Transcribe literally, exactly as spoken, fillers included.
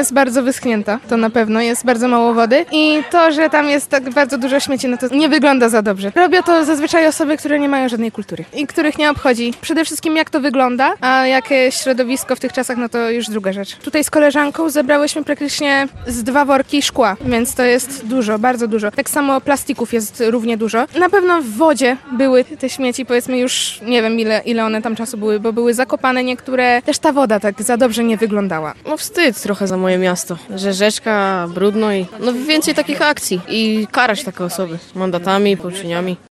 jest bardzo wyschnięta, to na pewno, jest bardzo mało wody i to, że tam jest tak bardzo dużo śmieci, no to nie wygląda za dobrze. Robią to zazwyczaj osoby, które nie mają żadnej kultury i których nie obchodzi przede wszystkim jak to wygląda, a jakie środowisko w tych czasach, no to już druga rzecz. Tutaj z koleżanką zebrałyśmy praktycznie z dwa worki szkła, więc to jest dużo, bardzo dużo. Tak samo plastików jest równie dużo. Na pewno w wodzie były te śmieci, powiedzmy już nie wiem ile, ile one tam czasu były, bo były zakopane niektóre. Też ta woda tak za dobrze nie wyglądała. No wstyd trochę za moje miasto, że rzeczka, brudno i no więcej takich akcji i karać takie osoby mandatami, pouczeniami.